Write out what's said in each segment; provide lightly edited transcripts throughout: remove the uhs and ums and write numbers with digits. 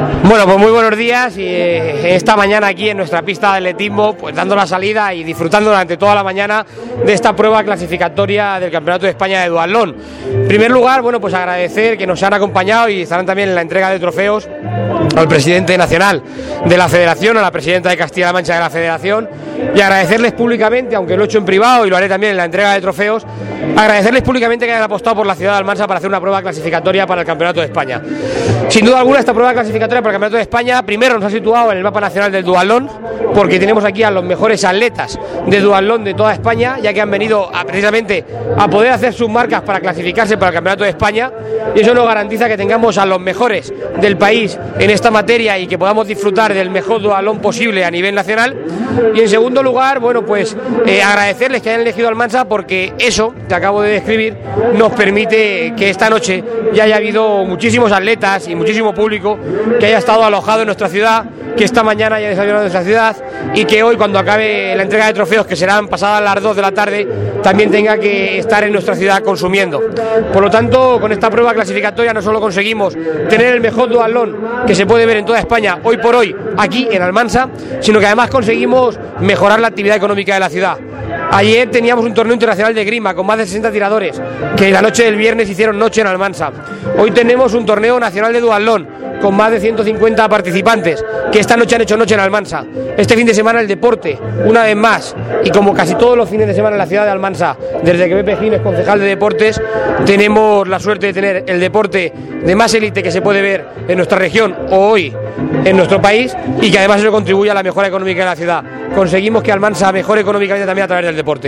Bueno, pues muy buenos días y esta mañana aquí en nuestra pista de atletismo, pues dando la salida y disfrutando durante toda la mañana de esta prueba clasificatoria del Campeonato de España de Duatlón. En primer lugar, bueno, pues agradecer que nos han acompañado y estarán también en la entrega de trofeos al presidente nacional de la Federación, a la presidenta de Castilla-La Mancha de la Federación, y agradecerles públicamente, aunque lo he hecho en privado y lo haré también en la entrega de trofeos, agradecerles públicamente que hayan apostado por la ciudad de Almansa para hacer una prueba clasificatoria para el Campeonato de España. Sin duda alguna, esta prueba clasificatoria para el Campeonato de España primero nos ha situado en el mapa nacional del duatlón, porque tenemos aquí a los mejores atletas de duatlón de toda España, ya que han venido precisamente a poder hacer sus marcas para clasificarse para el Campeonato de España, y eso nos garantiza que tengamos a los mejores del país en esta materia y que podamos disfrutar del mejor duatlón posible a nivel nacional. Y en segundo lugar, bueno, pues agradecerles que hayan elegido Almansa, porque eso que acabo de describir nos permite que esta noche ya haya habido muchísimos atletas y muchísimo público que haya estado alojado en nuestra ciudad, que esta mañana haya desayunado en nuestra ciudad y que hoy, cuando acabe la entrega de trofeos, que serán pasadas las 2 de la tarde, también tenga que estar en nuestra ciudad consumiendo. Por lo tanto, con esta prueba clasificatoria no solo conseguimos tener el mejor duatlón que se puede ver en toda España hoy por hoy aquí en Almansa, sino que además conseguimos mejorar la actividad económica de la ciudad. Ayer teníamos un torneo internacional de grima con más de 60 tiradores que la noche del viernes hicieron noche en Almansa. Hoy tenemos un torneo nacional de duatlón con más de 150 participantes que esta noche han hecho noche en Almansa. Este fin de semana el deporte, una vez más, y como casi todos los fines de semana en la ciudad de Almansa, desde que Pepe Gil es concejal de deportes, tenemos la suerte de tener el deporte de más élite que se puede ver en nuestra región o hoy en nuestro país, y que además eso contribuye a la mejora económica de la ciudad. Conseguimos que Almansa mejore económicamente también a través del deporte.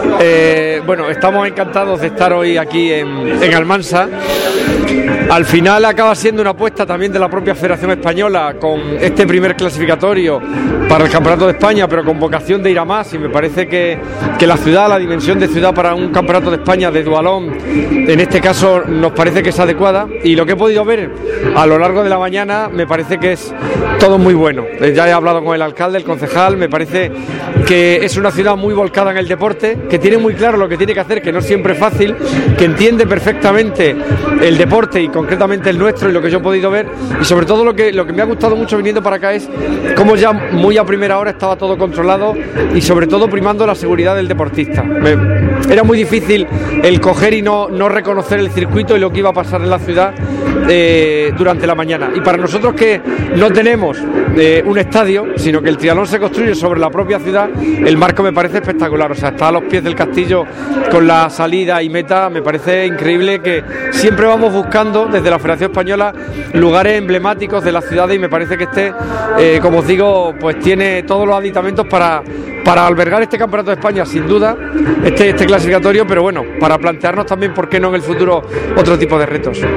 Bueno, estamos encantados de estar hoy aquí en Almansa. Al final acaba siendo una apuesta también de la propia Federación Española con este primer clasificatorio para el Campeonato de España, pero con vocación de ir a más, y me parece que la ciudad, la dimensión de ciudad para un Campeonato de España de duatlón, en este caso nos parece que es adecuada, y lo que he podido ver a lo largo de la mañana me parece que es todo muy bueno. Ya he hablado con el alcalde, el concejal, me parece que es una ciudad muy volcada en el deporte, que tiene muy claro lo que tiene que hacer, que no siempre es fácil, que entiende perfectamente el deporte y concretamente el nuestro, y lo que yo he podido ver, y sobre todo lo que me ha gustado mucho viniendo para acá es cómo ya muy a primera hora estaba todo controlado y sobre todo primando la seguridad del deportista. Era muy difícil el coger y no reconocer el circuito y lo que iba a pasar en la ciudad durante la mañana. Y para nosotros, que no tenemos un estadio, sino que el triatlón se construye sobre la propia ciudad, el marco me parece espectacular. O sea, está a los pies del castillo con la salida y meta. Me parece increíble que siempre vamos buscando desde la Federación Española lugares emblemáticos de la ciudad, y me parece que como os digo, pues tiene todos los aditamentos para albergar este Campeonato de España, sin duda, este clasificatorio, pero bueno, para plantearnos también por qué no en el futuro otro tipo de retos.